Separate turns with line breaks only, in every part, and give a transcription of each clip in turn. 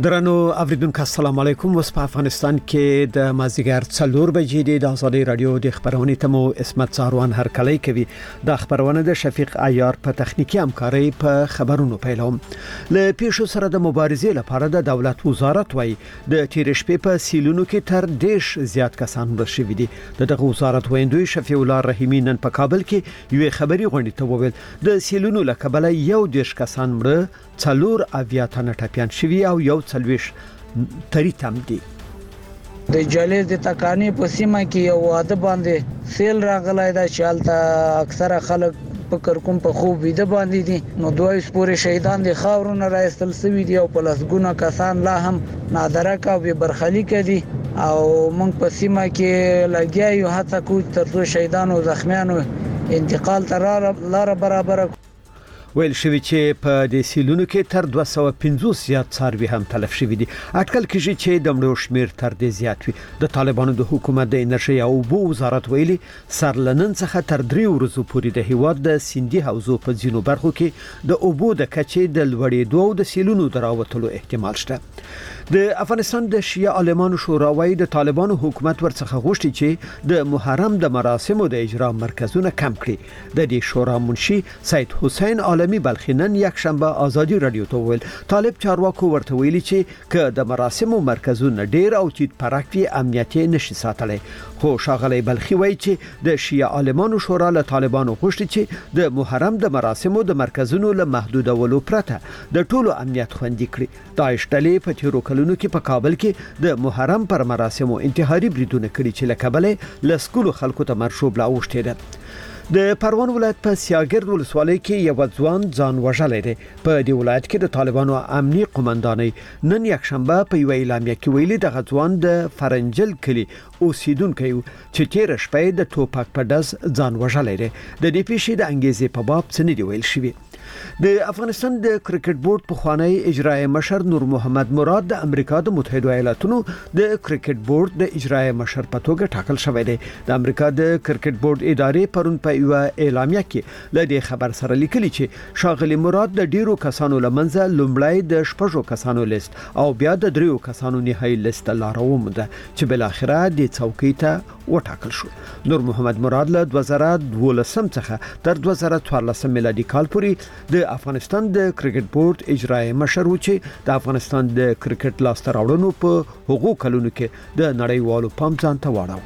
درنو اوریدونکو السلام علیکم. وس په افغانستان کې د مازیګر 4 بجې د آزادي رادیو د خبرونې تمو اسمت ساروان هر کلی کوي. د خبرونه د شفیق عیار په تخنیکی همکاري په خبرونو پیلوم. ل پیښو سره د مبارزې لپاره د دولت وزارت وای د تیر شپې په سیلونو کې تر 10 زیات کسان مرشد دي. دغه وزارت ویندوی شفیع الله رحیمی نن په کابل کې یو خبري غونډه ته وویل د سیلونو لکبل یو 10 کسان مړه 4 اویاتانه ټپيان شوی او یو څلويش تری تم دي.
د جالیز د تکانی په سیمه کې یو واده باندې سیل راغلای دا چالت اکثره خلک فکر کوم په خوب ویده باندې دي. نو دوی سپورې شهیدان د خاورونو راستل سوي دي او په لسګونه کسان لا هم نادرک او به برخلیک دي او موږ په سیمه کې لګیا یو هڅه کوو ترڅو شهیدان او زخمیانو انتقال تر لار برابر
ویل شوی چې په د سیلونو کې تر 250 زیات څاروي هم تلف شوی دي. اټکل کېږي چې د مړو شمیر تر دې زیات وي. د طالبانو د حکومت د انرژي او اوبو وزارت ویلي سرلنن څخه تر 3 ورځې پورې د هیواد د سیندي حوزو په ځینو برخو کې د اوبو د کچې د لوړېدو او د سیلونو دراوتلو احتمال شته. د افغانستان د شیعه عالمانو شورا وايي د طالبانو حکومت ورڅخه غوښتي چې د محرم د مراسمو د اجرا مرکزونه کم کړي. د دې شورا منشي سید حسین عالمی بلخینن یک شنبه آزادی رادیو ته ویل طالب چارواکو ورته ویلي چې ک د مراسمو مرکزونه ډیر او چیت پراکتي امنیتي نشي ساتلای. خو شاغلی بلخی وایي چې د شیعه عالمانو شورا له طالبانو غوښتي چې د محرم د مراسمو د مرکزونو له محدودولو پرته د ټولو امنیت خوندي کړي. داعش ډلې په تیرو کلونو کې په کابل کې د محرم پر مراسمو انتحاري بریدونه کړي چې لکبل لسکولو خلکو ته مرشوب لا اوښتي. د پروان ولایت په سیاګرد ولسوالۍ کې یو ځوان ځان وژلی دی. په دې ولایت کې د طالبانو امنیي قومندانۍ نن یک شنبه په یو اعلامیه کې ویلي د ځوان د فرنجل کلی اوسیدونکو چې تیر شپه د ټوپک په ډز ځان وژلی دی. د دې پیښې د انګیزې په باب څه نه دی ویل شوی. د افغانستان د کرکټ بورډ په خوانی اجرایی مشر نور محمد مراد د امریکا د متحده ایالاتونو د کرکټ بورډ د اجرایی مشر په توګه ټاکل شوی دی. د امریکا د کرکټ بورډ ادارې پرون په یو اعلامیه کې لدې خبر سره لیکلي چې شاغلی مراد د ډیرو کسانو لمنځه لومړی د شپږو کسانو لیست او بیا د 3 کسانو نهایی لیست لاروم ده چې بل اخره د چوکۍ ته وټاکل شو. نور محمد مراد له 2012 څخه تر 2014 میلادي کال پورې د افغانستان د کرکټ بورډ اجرایی مشر و چې د افغانستان د کرکټ لاسته راوړنو په هغو کلونو کې د نړیوالو پام ځان ته واړاو.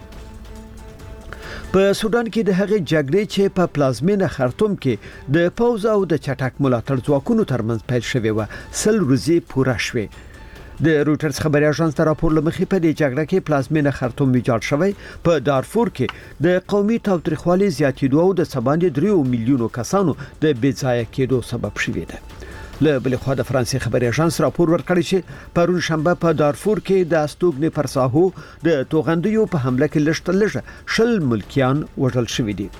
په سودان کې د هغې جګړې چې په پلازمینه خرطوم کې د پوز او د چټک ملاتړ ځواکونو ترمنځ پیل شوې و 100 ورځې پوره شوې. د رويټرز خبري اژانس ته راپور لمخې په دې جګړه کې پلازمینه خرطوم ویجاړ شوی. په دارفور کې د قومي تاوتریخوالي زیاتېدو او د سباندې 3 میلیونو کسانو د بېځایه کېدو سبب شوی دی. له بل خوا د فرانسې خبري اژانس راپور ورکړی چې پرون شنبه په دارفور کې د استوګنې پر ساحو د توغندیو په حمله کې لږ 10 ملکیان وژل شوی دي.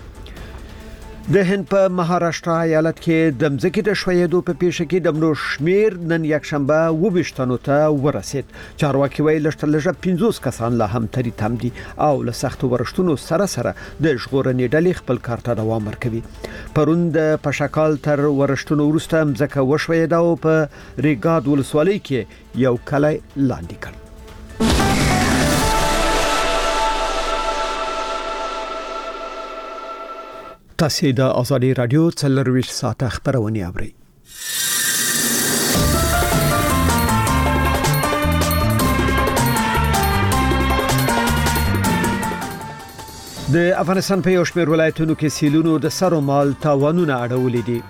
د هند په مهاراشټرا ایالت کې د مځکې د شویېدو په پیښه کې د مړو شمیر نن یک شنبه 22 ته ورسید. چارواکي وایي لږ 50 کسان لا هم تری تم دي او له سخت ورښتونو سره د ژغورنې ډلې خپل کار ته دوام ورکوي. پرون د پشکال تر ورښتونو وروسته مځکه وشویده او په ریګاد ولسوالۍ کې یو کلی لاندې کړ. تاسو د آزادي رادیو 24 ساعته خبرونه اورئ. د افغانستان په یو شمېر ولایتونو کې سیلونو د سر او مال تاوانونه اړولې دي.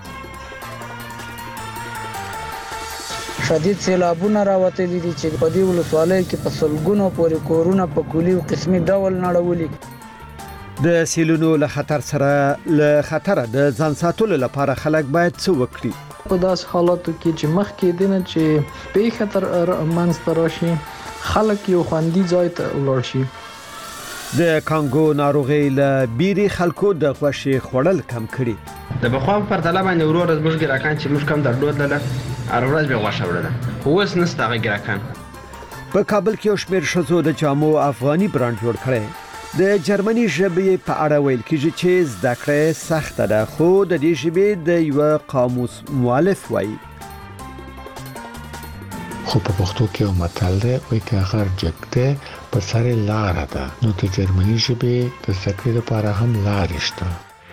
شدید سیلابونه راوتلي دي چې په دې ولسوالۍ کې په سلګونو پورې کورونه په کلی او قسمي ډول نړولي.
د سیلونو له خطر سره له خطر د ځان ساتلو لپاره خلک باید څه وکړي.
په داس حالاتو کې چې مخکې دینه چې په خطر منځ راشي خلک یو خوندي ځای ته ولاړ شي.
د کانګو ناروغي له بیري خلکو د غوښې خوړل کم کړي.
د بخوا په پرتله باندې ورور زموږ ګراکان چې موږ کم درلود له هر ورځ به غوښه وړله. اوس نسته هغه ګراکان.
په کابل کې یو شمېر ښځو د جامو افغاني برانډ جوړ کړی. د جرمني ژبې په اړه ویل کېږي چې زده کړه سخته ده خو د دې ژبې د یو قاموس مؤلف وایي
خو په پښتو کې یو متل دی وایي که غر جګ دی پر سر لاره ده نو د جرمني ژبې د زده کړې لپاره هم لارې شته.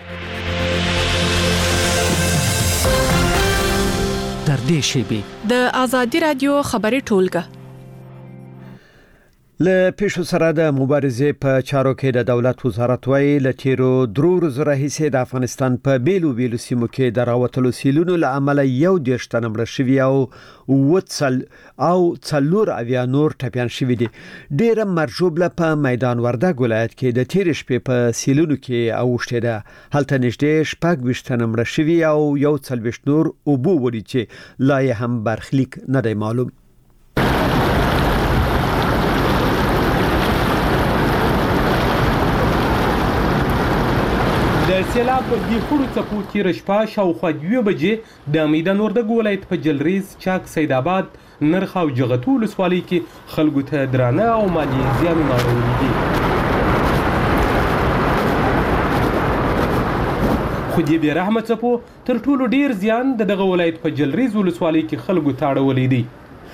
تر دې شیبې
د آزادي رادیو خبري ټولګه
له پیښو سره د مبارزې په چارو کې د دولت وزارت وايي له تیرو 3 ورځو راهیسې د افغانستان په بیلو سیمو کې د راوتلو سیلونو له امله 11 تنه مړه شوي او 4 اویا نور ټپیان شوي دي. ډیره مرجوبله په میدان وردګ ولایت کې د تیر شپې په سیلونو کې اوښته ده. هلته نږدې 20 تنه مړه شوي او 40 نور اوبو وړي چې لا یې هم برخلیک نه دی معلوم.
د سیلاب په دې خړو څپو تیر شپه شاوخوا 2 بجې د میدان وردګ ولایت په جلریز، چاک، سید آباد، نرخ او جغتو ولسوالۍ کې خلکو ته درانه او مالي زیانونه اړولي دي. خو دې بې رحمه څپو تر ټولو ډیر زیان دغه ولایت په جلریز ولسوالۍ کې خلکو ته اړولي دي.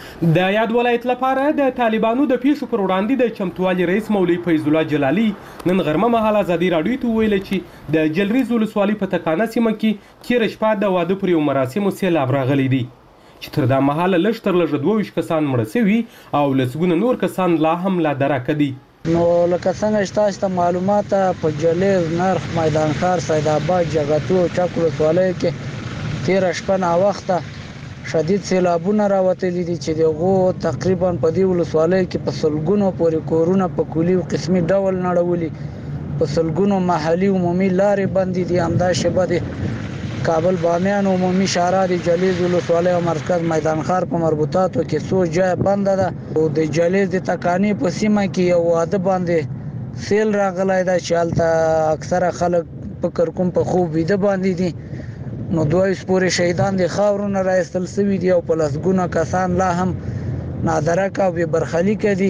د یاد ولایت لپاره د طالبانو د پیښو پر وړاندې د چمتووالي رئیس مولوي فیض الله جلالي نن غرمه مهال ازادي راډیو ته ویل چې د جلریز ولسوالۍ په تکانه سیمه کې تیر شپه د واده پر یو مراسمو سیلاب راغلی دی چې تر دا مهاله لږ تر لږه 22 کسان مړه شوي او لسګونه نور کسان لا هم لا درکه دي.
نو لکه څنګه تاسو ته معلومات په جلریز، نرخ، میدان ښار، سید آباد، جغتو او چاک ولسوالۍ کې تیر شپه نا وخته شدید سیلابونه راوتلي دي چې دغه تقریبا په دې ولسوالۍ کې په سلګونو پورې کورونه په کلی او قسمي ډول نړولي، په سلګونو محلي عمومي لارې بندې دي. همدا شپه د کابل بامیان عمومي شارع د جلیز ولسوالۍ او مرکز میدان ښار په مربوطاتو کې څو ځای بند ده او د جلیز د تکانی په سیمه کې یو واده باندې سیل راغلی دا چې هلته اکثره خلک فکر کوم په خوب ویده باندې دي. نو 22 پورې شهیدان د خاورونو راایستل شوي دي او په لسګونه کسان لا هم نادرک او برخلیک دي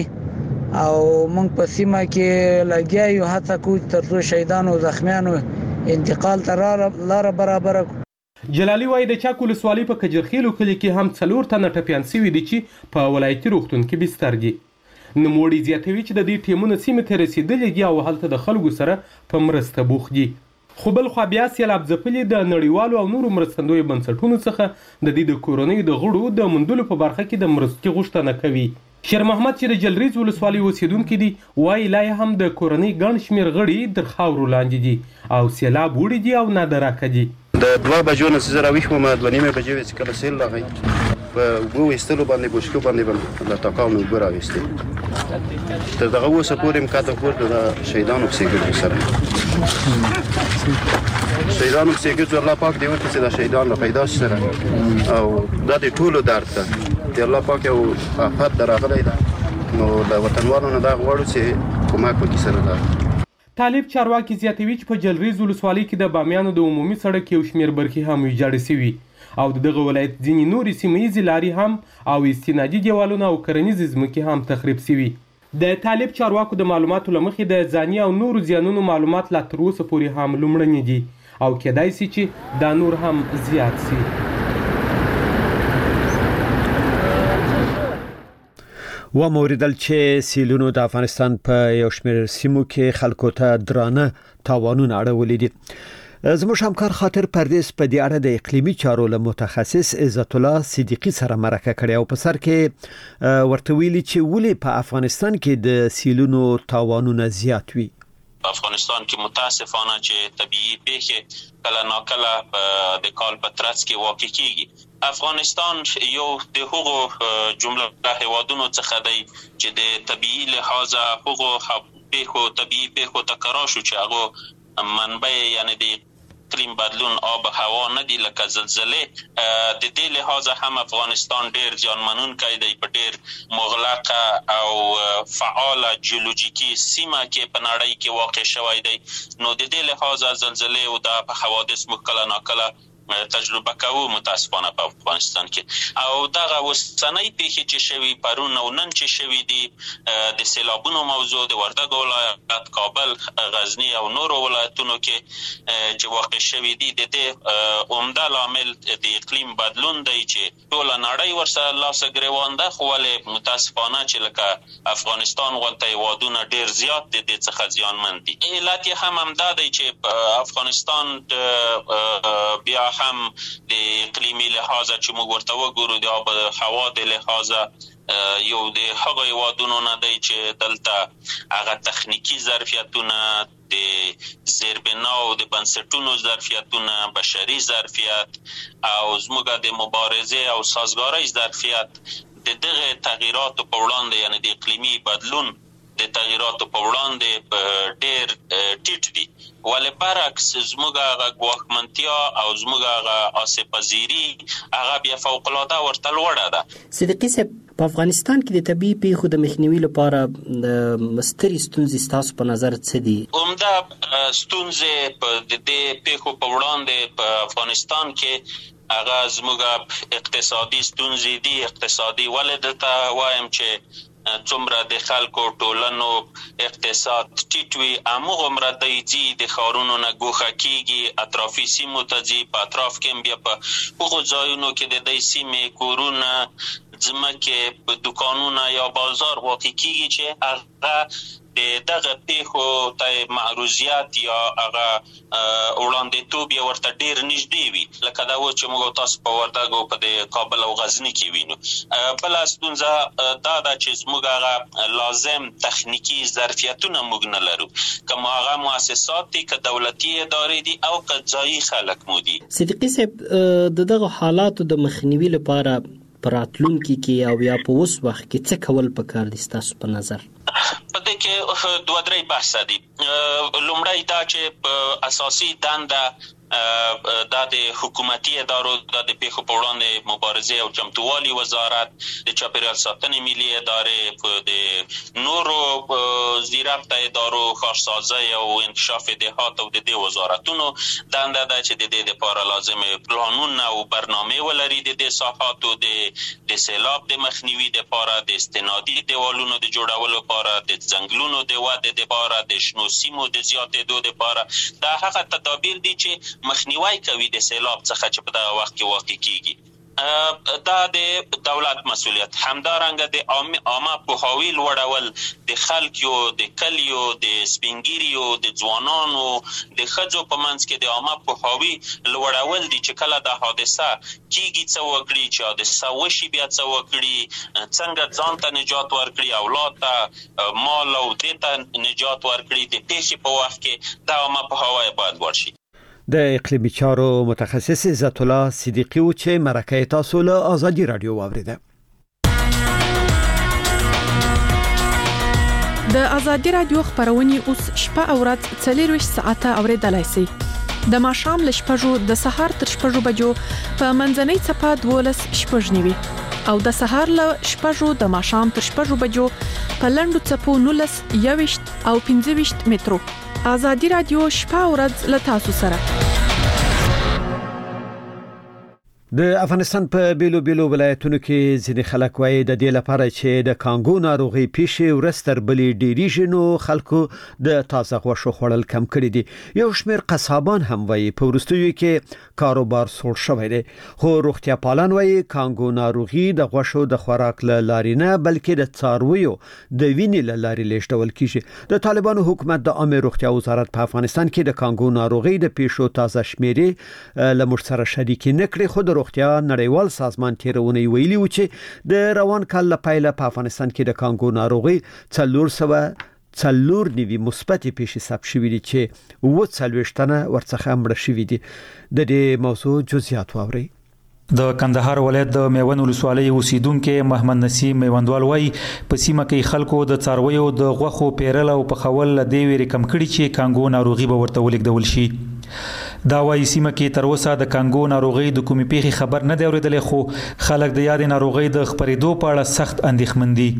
او موږ په سیمه کې لګیا یو هڅه کوو ترڅو شهیدان او زخمیانو انتقال ته لاره برابر کړو.
جلالي وایي د چاک ولسوالۍ په کجرخیلو کلي کې هم 4 تنه ټپیان شوي دي چې په ولایتي روغتون کې بستر دي. نوموړي زیاتوي چې د دې ټیمونه سیمې ته رسیدلي دي او هلته د خلکو سره په مرسته بوخت دي. خو بل خوا بیا سیلاب ځپلي د نړیوالو او نورو مرستندویو بنسټونو څخه د دې د کورنیو د غړو د موندلو په برخه کې د مرستې غوښتنه کوي. شیر محمد چې د جلریز ولسوالۍ اوسیدونکي دي وایي لا هم د کورنۍ ګڼ شمېر غړي تر خاورو لاندې دي او سیلاب وړي دي او نادرکه دي.
د 2 بجو نه زه راویښ وم، 2:30 بجې چې کله سیل راغی په اوبو ویستلو باندې بوشکو باندې له ټاکاو نه اوبه راویستې. تر دغه اوسه پورې مکاته پورته د شهیدانو پسې ګرځو سره شهیدانو پسې ګرځو. الله پاک دې وکړي چې د شهیدان را پیدا شي سره او دا د ټولو درد ده چې الله پاک یو آفت در راغلی ده نو د وطنوالو نه دا غواړو چې کومک وکړي سره ده.
طالب چارواکي زیاتوي چې په جلریز ولسوالۍ کې د بامیانو د عمومي سړک یو شمېر برخې هم ویجاړې شوي او دغه ولایت ځینې نورې سیمه ییزې لارې هم او استنادي دیوالونه او کرنیزې ځمکې هم تخریب شوي. د طالب چارواکو د معلوماتو له مخې د ځاني او نورو زیانونو معلومات لا تر اوسه پورې هم لومړني دي او کېدای شي چې دا نور هم زیات شي.
و موریدل چې سیلونو د افغانستان په یو شمېر سیمو کې خلکو ته درانه تاوانونه اړولي دي. زموږ همکار خاطر پردیس په دې اړه د اقلیمي چارو له متخصص عزت الله صدیقی سره مرکه کړې او په سر کې ورته ویلي چې ولې په افغانستان کې د سیلونو تاوانونه زیات وي.
افغانستان کې متاسفانه چې طبيعي پیښې کله ناکله د کال په ترڅ کې واقع کیږي. افغانستان یو د هغو جمله هیوادونو څخه دی چې د طبيعي لحاظه هغو پیښو طبيعي پیښو تکرار شو چې هغه منبع یعنی د اقلیم بدلون آب هوا نه دی لکه زلزله. د دې لحاظه هم افغانستان ډیر زیانمنونکی دی په ډیر مغلقه او فعاله جیولوژیکي سیمه کې په نړۍ کې واقع شوی دی. نو د دې لحاظه زلزله او د حوادث مکله ناکله تجربه کوو متاسفانه په افغانستان کې. او دغه اوسنۍ پیښې چې شوي پرون او نن چې شوي دي د سیلابونو موضوع د وردګو ولایت، کابل، غزنی او نورو ولایتونو کې چې واقع شوي دي، د دې عمده لامل د اقلیم بدلون دی چې ټول نړۍ ورسره لاس ګریوان ده. خو ولې متاسفانه چې لکه افغانستان غونډه هیوادونه ډیر زیات د دې څخه زیانمن دي. علت یې هم همدا دی چې افغانستان بیا هم د اقلیمي لحاظه چې موږ ورته وګورو د آب هوا د لحاظه یو د هغو هیوادونو نه دی چې دلته هغه تخنیکی ظرفیتونه، د زیربنا او د بنسټونو ظرفیتونه، بشري ظرفیت او زموږ د مبارزې او سازګارۍ ظرفیت د دغه تغییراتو په وړاندې، یعنی د اقلیمي بدلون د تغییراتو په وړاندې ډېر ټیټ دي. ولې برعکس زموږ هغه ګواښمنتیا او زموږ هغه آسیب‌پذیري هغه بیا فوق‌العاده ورته لوړه ده.
صدیقي صاحب، په افغانستان کې د طبیعي پیښو د مخنیوي لپاره سترې ستونزې ستاسو په نظر څه دي؟
عمده ستونزې په دې پیښو په وړاندې په افغانستان کې هغه زموږ اقتصادي ستونزې دي. اقتصادي ولې دلته وایم چې څومره د خلکو ټولنو اقتصاد ټیټ وي، هماغومره دی ځي د ښارونو نه ګوښه کېږي، اطرافي سیمو ته ځي. په اطراف کې بیا په هغو ځایونو کې د دې سیمې کورونه، ځمکې، په دوکانونه یا بازار واقع کېږي چې هغه د دغه پیښو ته معروضیت یا هغه وړاندېتوب یې ورته ډېر نږدې وي، لکه دا و چې موږ تاسو په وردګو په د کابل او غزني کې وینو. بله ستونزه دا ده چې زموږ هغه لازم تخنیکي ظرفیتونه موږ نه لرو، که مو هغه مؤسسات دي، که دولتي ادارې دي او که ځایي خلک مو دي.
صدیقي صاحب، د دغه حالاتو د مخنیوي لپاره په راتلونکي کې او یا په اوس وخت کې څه کول پکار دي ستاسو په نظر؟
په دې کې دوه درې بحثه دي. لومړی دا چې په اساسي دنده دا د حکومتي ادارو، دا د پیښو په وړاندې مبارزې او چمتووالي وزارت، د چاپیریال ساتنې ملي ادارې، د نورو زیربطه ادارو، ښارسازۍ او انکشاف دهات او د دې وزارتونو دنده ده چې د دې لپاره لازم پلانونه او برنامې ولري د دې ساحاتو د سیلاب د مخنیوي لپاره، د استنادي دیوالونو د جوړولو لپاره، د ځنګلونو د ودې لپاره، د شنو سیمو د زیاتېدو لپاره. دا هغه تدابیر دي چې مخنیوی کوي د سیلاب څخه چې په دغه وخت کې واقع کیږي. دا د دولت مسؤلیت. همدارنګه د عامه پوهاوي لوړول، د خلکو، د کلیو، د سپینګیریو، د ځوانانو، د ښځو په منځ کې د عامه پوهاوي لوړول دي چې کله د حادثه کیږي څه وکړي، چې حادثه وشي بیا څه وکړي، څنګه ځان ته نجات ورکړي، اولاد ته، مال او دې ته نجات ورکړي. د پیښې په وخت کې دا عامه پوهاوی باید لوړ شي.
د اقلیمي چارو متخصص عزت الله صدیقي و چې مرکه تاسو له آزادی رادیو واوریده.
د آزادی رادیو خبرونه اوس شپه او ورځ 24 ساعته اوریدلای شئ. د ماښام له شپږو د سهار تر شپږو بجو په منځنۍ څپه 12 شپږ نیوي او د سهار له شپږو د ماښام تر شپږو بجو په لنډو څپو 19 21 او 25 مترو. آزادی رادیو شپه او ورځ له تاسو سره.
د افغانستان په بیلو بیلو ولایتونو کې ځینې خلک وایي د دې لپاره چې د کانګو ناروغي پیښې ورستر بلې ډیریږي نو خلکو د تازه غوښو خوړل کم کړي دي. یو شمېر قصابان هم وایي په وروستیو کې کاروبار سوړ شوی دی، خو روغتیا پالان وایي کانګو ناروغي د غوښو د خوراک له لارې نه بلکې د څارویو د وینې له لارې لیږدول کیږي. د طالبانو حکومت د عامه روغتیا وزارت په افغانستان کې د کانګو ناروغي د پیښو تازه شمیرې له موږ سره شریکې نه کړې، خو د روغتیا نړیوال سازمان تیرونی ویلي و چې د روان کال لپاره په افغانستان کې د کانګو ناروغي 404 نیوي مثبت پیښې ثبت شوې دي چې 40 تنه ورڅخه مړه شوي دي. د دې موضوع جزئیات واورئ.
د کندهار ولایت د میوند ولسوالۍ اوسیدونکو محمد نسیم میوندوال وایي په سیمه کې خلکو د څارویو د غوښو پیرل او پخول له دې ویری کم کړي چې کانګو ناروغي به ورته ولیکدول شي. دا وایي سیمه کې تر اوسه د کانګو ناروغي د کومې پیښې خبر نه دی اورېدلی، خو خلک د یادې ناروغۍ د خپرېدو په اړه سخت اندېښمن دي.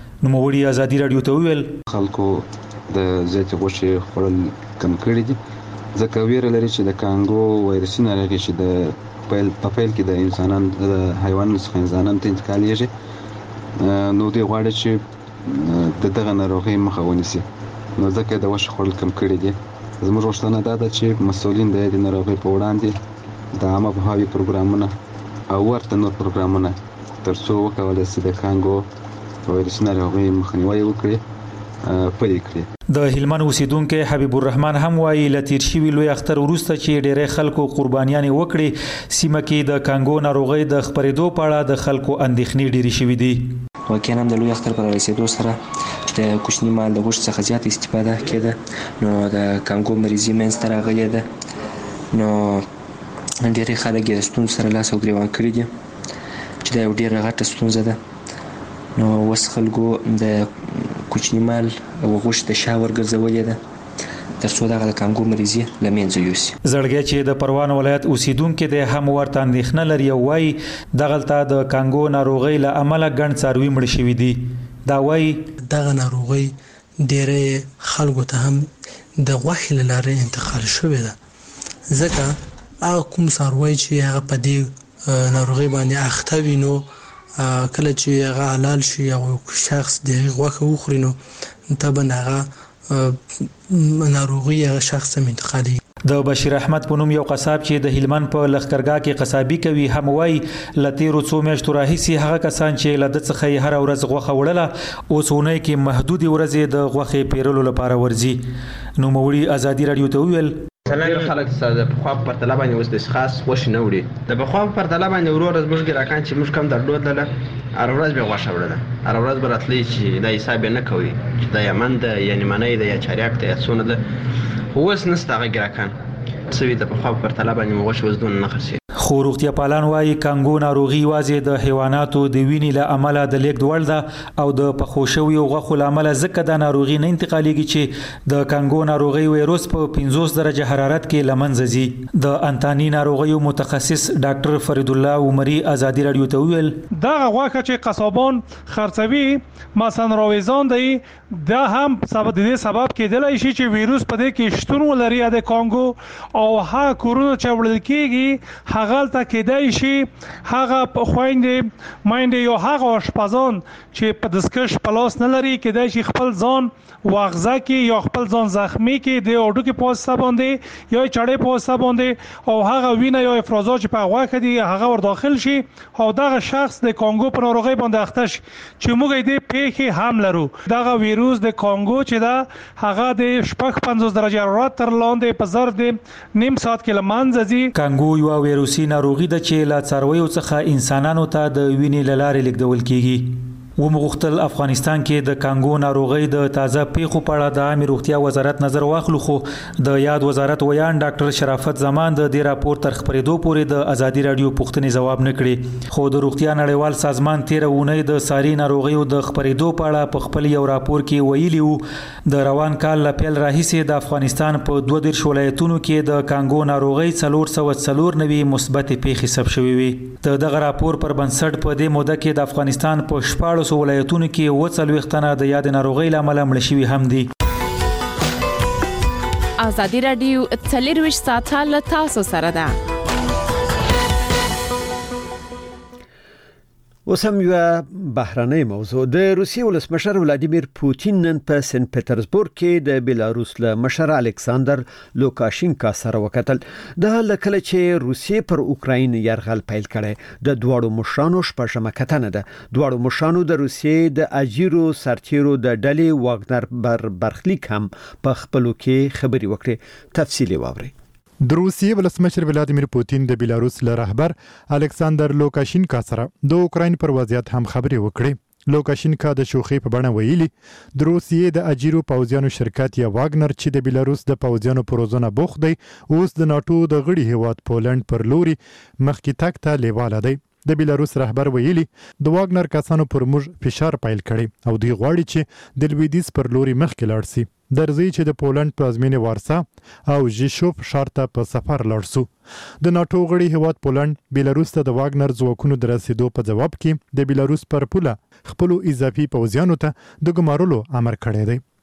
نوموړي ازادي رادیو ته وویل
خلکو د زیاتې غوښې خوړل کم کړي دي ځکه ویره لري چې د کانګو وایرسي ناروغي چې د په پیل کې د انسانانو د حیواناتو څخه انسانانو ته انتقالېږي نو دوی غواړي چې دغه ناروغي مخه ونیسي نو ځکه د وښه خوړل کم کړي دي زموږ غوښتنه دا ده چې مسؤلین د دې ناروغي په وړاندې د عامه پوهاوي پروګرامونه او ورته نور پروګرامونه ترڅو وکولای شي د کانګو وایرسي ناروغي مخنیوي وکړي پلي کړي.
د هلمند اوسیدونکو حبیب الرحمن هم وايي لتیر شوی لوی اختر وروسته چې ډېری خلکو قربانیانې وکړي سیمه کې د کانګو ناروغي د خپرېدو په اړه د خلکو اندېښنې ډېرې شوې دي.
واقعا هم د لوی اختر پر رسیدو سره د کوچني مال د غوښې څخه زیات استفاده کېده نو د کانګو مریضي منځته راغلې ده نو ډېری خلک یې ستونزو سره لاس او ګریوان کړي دي چې دا یو ډېره غټه ستونزه ده نو اوس خلکو د کوچني مال او غوښې د شا ورګرځولې ده ترڅو دغه د کانګو مریضي له منځه یوسي.
زړګی چې د پروان ولایت اوسیدونکو د هم ورته اندېښنه لري او وایي دغلته د کانګو ناروغۍ له امله ګڼ څاروي مړ شوي دي. دا وایي
دغه ناروغۍ ډېری خلکو ته هم د غوښې له لارې انتقال شوې ده ځکه هغه کوم څاروی چې هغه په دې ناروغۍ باندې اخته وي نو کله چې هغه حلال شي او شخص د غوښه وخوري نو طبعا هغه ناروغي هغه شخص ته انتقالي.
د بشیر احمد په نوم یو قصاب چې د هلمند په لښکرګاه کې قصابي کوي هم وایي له تیرو څو میاشتو راهیسې هغه کسان چې له ده څخه یې هره ورځ غوښه وړله اوس اونۍ کې محدودې ورځې د غوښې پیرلو لپاره ورځي. نوموړي ازادي راډیو ته وویل
ډېر خلک د پخوا په پرتله باندې اوس د خاص غوښې نه وړي د پخوا په پرتله باندې ورو ورځ موږ ګراکان چې موږ کم درلود لله هره ورځ به غوښه وړله هره ورځ به راتلی چې دا حساب یې نه کوي چې دا یمن ده یا نیمنۍ ده یا چاریاک ده یا څونه ده خو اوس نسته هغه ګراکان څه وي د پخوا په پرتله باندې مو غوښې اوس دونه نه خرڅېږي.
خو روغتیا پالان وایي کانګو ناروغي یوازې د حیواناتو د وینې له امله د لیږد وړ ده او د پخو شویو غوښو له امله ځکه دا ناروغي نه انتقالېږي چې د کانګو ناروغي ویروس په 50 درجه حرارت کې له منځه ځي. د انتاني ناروغیو متخصص ډاکټر فرید الله عمري ازادي راډیو ته وویل
دغه غوښه چې قصابان خرڅوي مثلا راویزان دی دا هم سبب د دې سبب کېدلی شي چې ویروس په دې کې شتون ولري د کانګو او ها کورونا چې وړل کېږي هغه ته کېدای شي هغه خويندې مايندې یو هغه اشپزان چې په دستکش پلاس نه لري کېدای شي خپل ځان واغزه کې یا خپل ځان زخمی کې د اورډو کې پوسټ باندې یا چړې پوسټ باندې او هغه وینه یا افرازات چې په غوښه دي هغه ور داخل شي او دغه شخص د کانګو په ناروغي باندې اخته شي چې موږ دې پیښې هم لرو. دغه ویروس د کانګو چې دا هغه د 50 درجه حرارت تر لاندې په ظرف د نیم ساعت کې لمنځه ځي.
کانګو یو ویروسي ناروغي ده چې له څارویو څخه انسانانو ته د وینې له لارې لیږدول کیږي. ومغختل افغانستان کې د کانګو ناروغي د تازه پیښو په اړه د عامه روغتیا وزارت نظر واخلو خو د یاد وزارت ویان ډاکټر شرافت زمان د دې راپور تر خبرېدو پورې د ازادي راډیو پوښتنې جواب نه کړي خو د روغتیا نړیوال سازمان 13 اونۍ د ساري ناروغیو د خبرېدو په اړه په خپل یو راپور کې ویلي وو د روان کال له پیل راهیسې د افغانستان په 22 ولایتونو کې د کانګو ناروغي 494 مثبت پیښې ثبت شوې وي. دغه راپور پر بنسټ په دې موده کې د افغانستان په 14 ولایتونو کې 40 تنه د یاد ناروغۍ لامل مړ شوي هم دي.
ازادي راډیو 24 ساعته له تاسو سره ده.
اوس هم یو بهرنۍ موضوع د روسیې ولسمشر ولادیمیر پوتین نن په سن پټرزبورګ کې د بیلاروس له مشر الکساندر لوکاشینکا سره وکتل. د لکه چې روسیې پر اوکراین یرغل پیل کړي د دوړو مشرانو شپږمه کتنه ده. دوړو مشرانو د روسیې د اجیرو سرتیرو د ډلې واګنر برخلیک هم په خپلو کې خبري وکړي. تفصیلی واوري.
د روسیې ولسمشر ولادیمیر پوتین د بیلاروس له رهبر الکساندر لوکاشینکا سره د اوکراین پر وضعیت هم خبرې وکړې. لوکاشینکا د شوخي په بڼه ویلي د روسیې د اجیرو پوځیانو شرکت یا واګنر چې د بیلاروس د پوځیانو پروزونه بوخ دی اوس د ناتو د غړي هیواد پولند پر لوري مخکې تګ ته لیواله دی. د بیلاروس رهبر ویلي د واګنر کسانو پر موږ فشار پیل کړي او دوی غواړي چې د لویدیځ پر لوري مخکې لاړ شي. درځي چې د پولند پلازمینې وارسا او ژیشوف ښار ته په سفر لاړ شو. د ناتو غړي هیواد پولند بیلاروس ته د واګنر ځواکونو د رسیدو په جواب کې د بیلاروس پر پوله خپل اضافي پوځیانو ته د ګمارلو امر کړی دی.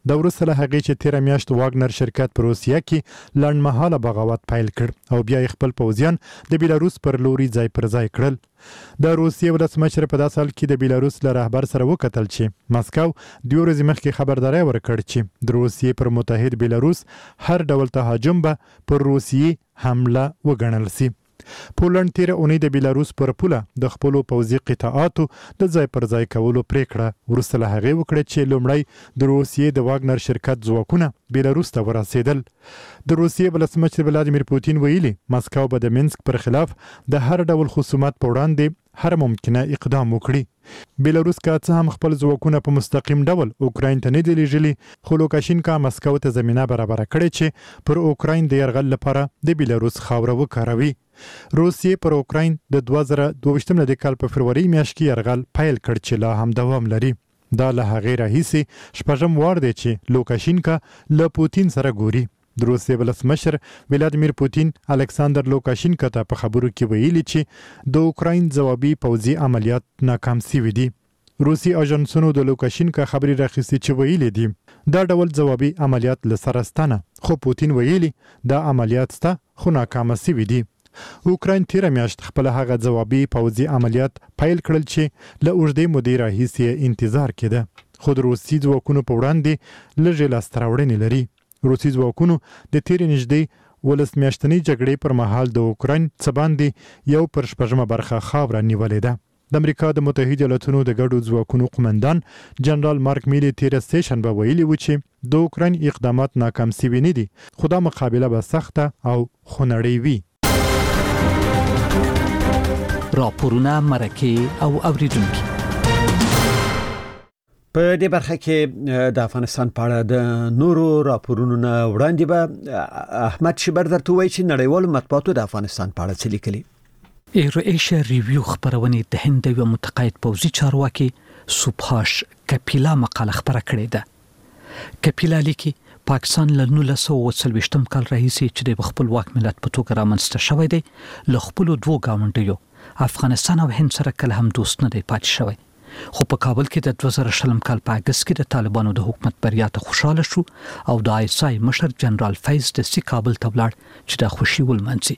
د وروسته له هغې چې تیره میاشت واګنر شرکت په روسیه کې لنډمهاله بغاوت پیل کړ او بیا یې خپل پوځیان د بیلاروس پر لوري ځای پر ځای کړل. د روسیې ولسمشر په داسې حال کې د بیلاروس له رهبر سره وکتل چې ماسکو 2 ورځې مخکې خبرداری ورکړ چې د روسیې پر متحد بیلاروس هر ډول تهاجم به پر روسیې حمله وګڼل شي. پولند تیر اونۍ د بیلاروس پر پوله د خپل پوځي قطاعاتو د ځای پر ځای کولو پریکړه ورسته له هغې وکړه چې لومړی د روسیې د واګنر شرکت ځواکونه بیلاروس ته ورسېدل. د روسیې ولسمشر ولادیمیر پوتین ویلي ماسکو به د مینسک پر خلاف د هر ډول خصومت په وړاندې هر ممکنه اقدام وکړي. بیلاروس که څه هم خپل ځواکونه په مستقیم ډول اوکراین ته نه دي لیږلي خو لوکاشینکا مسکو ته زمینه برابره کړې چې پر اوکراین د یرغل لپاره د بیلاروس خاوره وکاروي. روسیې پر اوکراین د 2022 کال په فروری میاشت کې یرغل پیل کړ چې لا هم دوام لري. دا له هغې راهیسې شپږم وار دی چې لوکاشینکا له پوتین سره ګوري. د روسیې ولسمشر ولادیمیر پوتین الکساندر لوکاشینکا ته په خبرو کې ویلي چې د اوکراین ځوابي پوځي عملیات ناکام شوي دي. روسي اژانسونو د لوکاشینکا خبري راخیستي چې ویلي دي دا ډول ځوابي عملیات لسره ستنه خو پوتین ویلي دا عملیات ستا خو ناکامه شوي دي. اوکراین تیره میاشت خپل هغه ځوابي پوځي عملیات پیل کړل چې له اوږدې مودې راهیسې انتظار کېده خو د روسي ځواکونو په وړاندې لږې لاسته راوړنې لري. روسي ځواکونو د تیرې نږدې 12 میاشتنۍ جګړې پر مهال د اوکراین څه باندې یو پر شپږمه برخه خاوره نیولې ده. د امریکا د متحده ایالاتونو د ګډو ځواکونو قومندان جنرال مارک میلی تیره سېشنبه ویلي و چې د اوکراین اقدامات ناکام شوي نه دي خو دا مقابله به سخته او خونړۍ وي.
راپورونه مرکه او اوریدونکي
په دې برخه کې د افغانستان په اړه د نورو راپورونو نه وړاندې به احمد شبر درته وایي چې نړیوالو مطبوعاتو د افغانستان په اړه څه لیکلي.
ایرو ایشیا ریویو خبرونه د هند یو متقاعد پوځي چارواکي سوبهاش کپیلا مقاله خبره کړې ده. کپیلا لیکي پاکستان له 1940 کال راهیسې چې د خپل واک ملت په توګه رامنځته شوی دی له خپل دوه ګاونډیو افغانستان او هند سره کله هم دوست نه دی پاتې شوی. خو په کابل کې د 2020 کال په اگست کې د طالبانو د حکومت بریا ته خوشاله شو او د آیسای مشر جنرال فیض د سی کابل ته ولاړ چې د خوشي ولمنځي.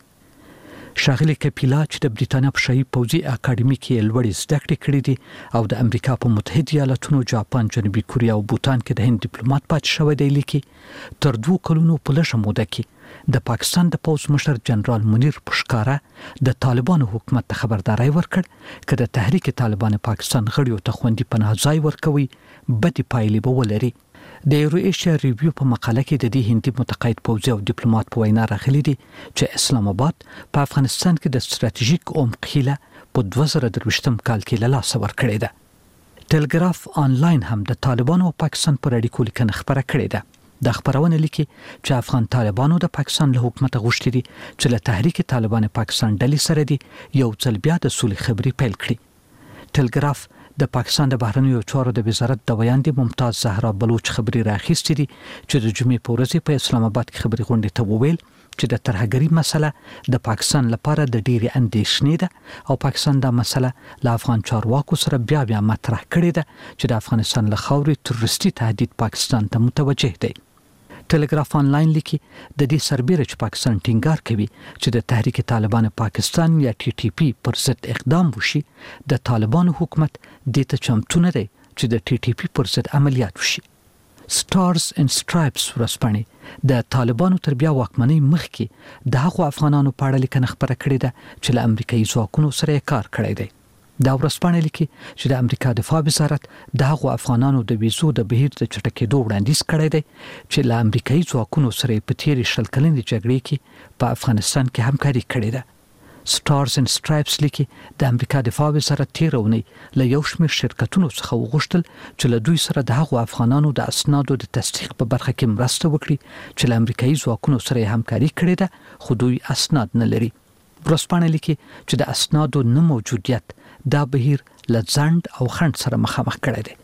شاغلی کپیلا چې د بریټانیا په شاهي پوځي اکاډمي کې لوړې زده کړې کړې دي او د امریکا په متحده ایالاتونو، جاپان، جنوبي کوریا او بوتان کې د هند ډیپلوماټ پاتې شوی دی. لیکي تر 2 کلونو په لږه موده کې د پاکستان د پوځ مشر جنرال منیر پشکاره د طالبانو حکومت ته خبرداري ورکړ چې د تحریک طالبان پاکستان غړیو ته خوندي پناه ځای ورکوي بدی پایلې به ولري. د ایرو ایشیا ریویو په مقاله کې د دې هندي متقاعد پوځي او ډیپلوماټ په وینا راغلي دي چې اسلام آباد په افغانستان کې د ستراتیژیک عمق هیله په 2023 کال کې له لاسه ورکړې ده. ټلګراف آنلاین هم د طالبانو او پاکستان پر اړیکو لیکنه خبره کړې ده. د خبرونه لیکي چې افغان طالبانو د پاکستان له حکومت غوښتي دي چې له تحریک طالبان پاکستان ډلې سره دي یو ځل بیا د صلح خبري پیل کړي. ټلګراف د پاکستان د بهرنیو چارو د وزارت د ویاندې ممتاز زهرا بلوچ خبري راخیستې دي چې د جمعې په ورځ په اسلام آباد کې خبري غونډې ته وویل چې د ترهګری مسله د پاکستان لپاره د ډېری اندېښنې ده او پاکستان دا مسله له افغان چارواکو سره بیا مطرح کړې ده چې د افغانستان له خاورې تروریستي تهدید پاکستان ته متوجه دی. ټلګراف آنلاین لیکي د دې سربېره چې پاکستان ټینګار کوي چې د تحریک طالبان پاکستان یا ټي ټي پی پر ضد اقدام وشي د طالبانو حکومت د ته چمتو نه دی چې د ټي ټي پی پر ضد عملیات وشي. سټارز اینڈ سټرایپس ورسپانې د طالبانو تر بیا واکمنۍ مخکې د هغو افغانانو په اړه لیکنه خبره کړې ده چې له امریکایي ځواکونو سره کار کړی دی. دا ورسپانې لیکي چې د امریکا دفاع وزارت د هغو افغانانو د ویزو د بهیر د چټکېدو وړاندیز کړی دی چې له امریکایي ځواکونو سره په تیرې 20 کلنې جګړې کې په افغانستان کې همکاري کړې ده. سټارز اینڈ سټرایپس لیکي د امریکا دفاع وزارت تیرونی له یو شمېر شرکتونو څخه وغوښتل چې له دوی سره د هغو افغانانو د اسنادو د تصدیق په برخه کې مرسته وکړي چې له امریکایي ځواکونو سره همکاري کړې ده خو دوی اسناد نه لري. ورسپانې لیکي چې د اسنادو نه موجودیت دا بهیر له ځنډ او خنډ سره مخامخ کړی دی.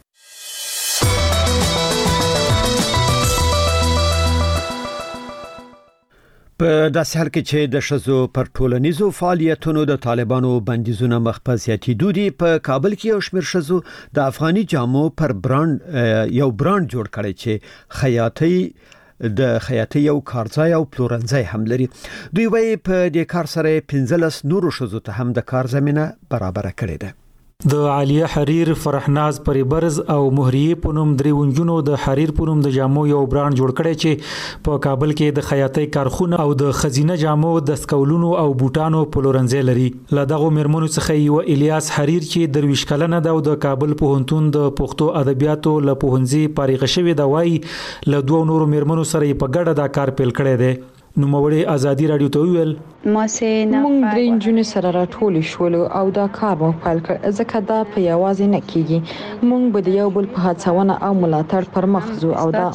په داسې حال کې چې د شذو پر ټولنیزو فعالیتونو د طالبانو بندیزونه مخ په زیاتېدو دي، په کابل کې یو شمېر شذو د افغاني جامو پر یو برانډ جوړ کړی چې د خیاطۍ یو کارځای او پلورنځای هم لري. دوی وايي په دې کار سره 15 نورو شذو ته هم د کار زمينه برابر کړې ده.
د عالیه حریر، فرحناز پریبرز او مهریه پونم درې ونجونو د حریر پونم د جامو یو برانډ جوړ کړی چې په کابل کې د خیاطۍ کارخونه او د خزینه جامو د سکولونو او بوټانو پلورنځي لري. له دغه مرمنو څخه یو الیاس حریر چې درویش کلنه د کابل پوهنتون د پښتو ادبیاتو له پوهنځي فارغ شوی د وای له دوه نورو مرمنو سره په ګډه دا کار پیل کړی دی. نوموړی ازادي رادیو ته ویل
موږ درې نجونې سره راټول شول او دا کار مو پیل کړ ځکه دا په یوازې نه کیږي. موږ به د یو بل په هڅونه او ملاتړ پر مخ ځو او دا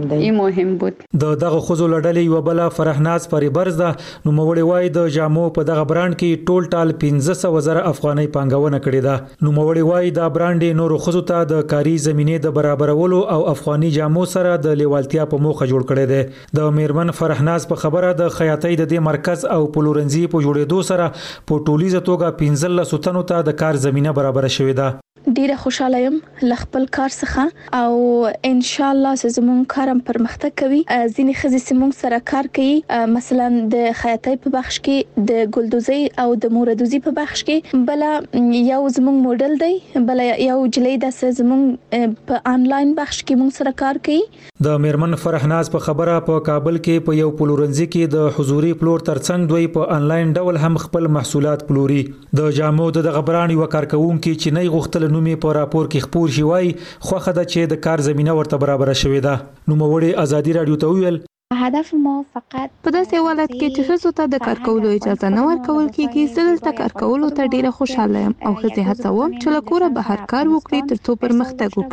مهم بود.
د دغه خزو لړلې یو بل فرحناز پریبرز ده. نوموړی وای د جامو په دغه برانډ کې ټول ټال 15,000 افغانۍ پانګونه کړې ده. نوموړی وای دا برانډ نورو خزو ته د کاري زمینه د برابرولو او افغاني جامو سره د لیوالتیا په موخه جوړ کړی دی. د میرمن فرحناز په خبره د خیاطۍ د دې مرکز او پلورنځي په جوړېدو سره په ټولیزه توګه 15 تنو ته د کار زمينه برابر شوې ده.
ډیره خوشاله یم له خپل کار څخه او ان شاء الله زمون کارم پرمختګ کوي. ځینې خزې سیمون سره کار کوي، مثلا د خیاطۍ په بخش کې، د ګلدوزي او د موردوزي په بخش کې. بل یو زمون موډل دی، بل یو جلې د زمون په انلاین بخش کې مون سره کار کوي.
د میرمن فرحناز په خبره په کابل کې په یو پلورنځي کې د حضوري پلور ترڅنګ دوی په انلاین ډول هم خپل محصولات پلوري. د جامو د غبران یو کارکونکو چې نه غوښتل نومي په راپور کې خبر شي وای خوخه ده چې د کار زمينه ورته برابر شوې ده. نوموړی ازادي رادیو ته ویل
هدف ما فقط په داسې حالت کې چې ښځو ته د کار کولو اجازه نه ورکول کیږي. زه دلته کار کولو ته ډیره خوشاله یم او ښځې هڅوم چې له کوره بهر کار وکړي ترڅو پرمختګ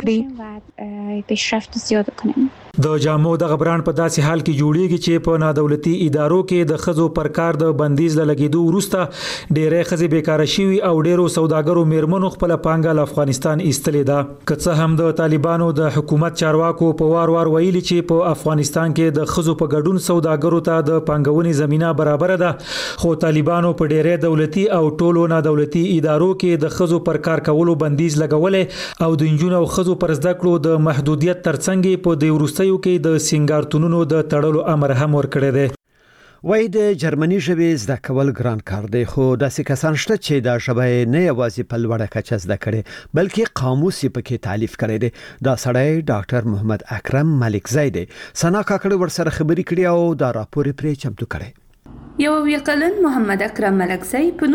وکړي، پیشرفت زیات کړي.
د جامو د غبران په داسې حال کې جوړیږي چې په نادولتي ادارو کې د خزو پر کار د بندیز لګیدو وروسته ډېرې خزې بیکاره شوي او ډېرو سوداګرو میرمنو خپل پانګه له افغانستان ایستلې ده. که څه هم د طالبانو د حکومت چارواکو په وار ویلي چې په افغانستان کې د خزو په ګډون سوداګرو ته د پانګونې زمينه برابر ده، خو طالبانو په ډېرې دولتي او ټولو نادولتي ادارو کې د خزو پر کار کولو بندیز لګولې او د انجونو او خزو پر زده کړو د محدودیت ترڅنګ په دې وروستیو کې د سنگارتونونو د تړلو امر هم ورکړی دی.
وای د جرمني ژبې زده کول ګران کار دی، خو داسې کسان شته چې دا ژبه نه یوازې په لوړه کچه زده کړي بلکې قاموس یې پکې تالیف کړی دی. دا سړی ډاکټر محمد اکرم ملکزی دی. سنا کاکړ ورسره خبرې کړې او دا راپور پرې چمتو کړی.
یو ویقلن محمد اکرم ملکزی په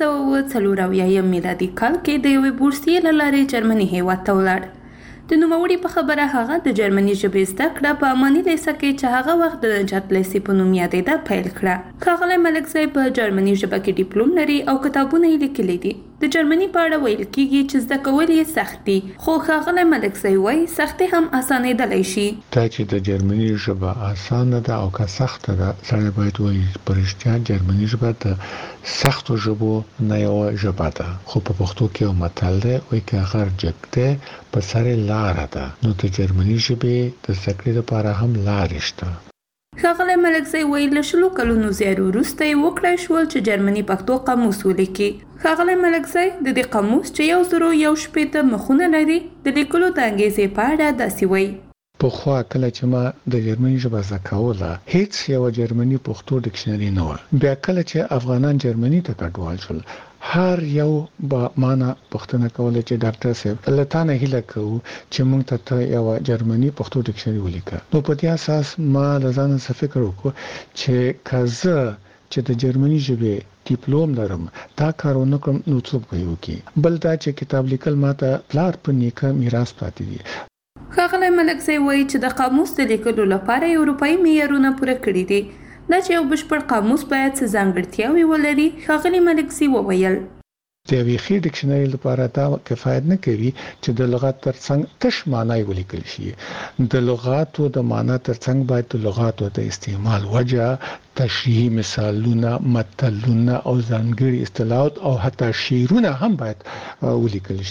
1940 میلادي کال کې د یوې بورسیې له لارې جرمني هیواد ته ولاړ. د نوموړي په خبره هغه د جرمني ژبې زده کړه په اماني لیسه کې چې هغه وخت د نجات لیسې په نوم یادېده پیل کړه. ښاغلی ملکزی په جرمني ژبه کې ډیپلوم لري او کتابونه یې لیکلي دي. د جرمني په اړه ویل کېږي چې زده کول یې سخت دي، خو ښاغلی ملکزی وایي سختي هم اسانېدلی شي.
دا چې د جرمني ژبه اسانه ده او که سخته ده، سړی باید وایي په رښتیا جرمني ژبه د سختو ژبو نه یو ژبه ده. خو په پښتو کې یو متل دی وایي که غر جګ دی په سر لاره ده، نو د جرمني ژبې د زده کړې لپاره هم لارې شته.
ښاغلی ملکزی وایي له 10 کلونو زیات وروسته یې وکړای شول چې جرمني پښتو قاموس ولیکي. ښاغلی ملکزی د دې قاموس چې 1,061 مخونه لري د لیکلو د انګیزې په اړه داسې وایي.
پخوا کله چې ما د جرمني ژبه زده کوله هیڅ یو جرمني پښتو ډکشنري نه و. بیا کله چې افغانان جرمني ته کډوال شول هر یو به معنا پښتنه کوله چې ډاکټر صاحب لته هیله کوو چې موږ ته یو جرمني پښتو ډکشنري ولیکه. نو په دې اساس ما لزان څه فکر وکړ چې کزه چې د جرمني ژبې ډیپلوم لرم دا کارونه کوم نو څوک کوي. بل دا چې کتاب لیکل ماته پلار په نیکه میراث پاتې دي.
ښاغلی ملکزی وایي چې د قاموس د لیکلو لپاره اروپایي معیارونه پوره کړي دي. دا چې یو بشپړ قاموس باید څه ځانګړتیاوې ولري، ښاغلی ملکزی وویل.
د یوې ښې ډکشنري لپاره دا کفایت نه کوي چې د لغت ترڅنګ تش معنی ولیکل شي. د لغاتو د معنا ترڅنګ باید د لغاتو د استعمال وجه، تشریحي مثالونه، متلونه او ځانګړي اصطلاحات او حتی شعرونه هم باید ولیکل شي.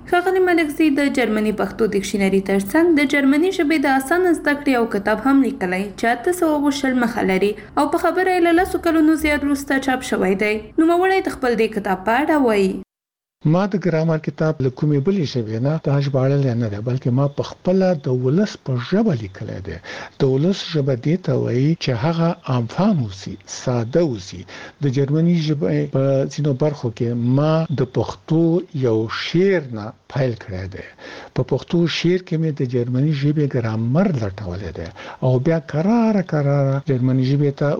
ښاغلي ملکزي د جرمني پښتو ډکشنري ترڅنګ د جرمني ژبې د اسانه زده کړې او کتاب هم لیکلی چې 820 مخه لري او په خبره یې له 10 کلونو زیات وروسته چاپ شوی دی. نوموړی د خپل دې کتاب په اړه وایي:
ما د ګرامر کتاب له کومې بلې ژبې نه دا ژباړلی نه دی، بلکې ما په خپله د ولس په ژبه لیکلی دی. د ولس ژبه دې ته وایي چې هغه عام اوسي، ساده اوسي. د جرمني ژبې په ځینو برخو کې ما د پښتو یو شعر نه پیل کړی دی. په پښتو شعر کې مې د جرمني ژبې ګرامر لټولی دی او بیا کراره جرمني ژبې ته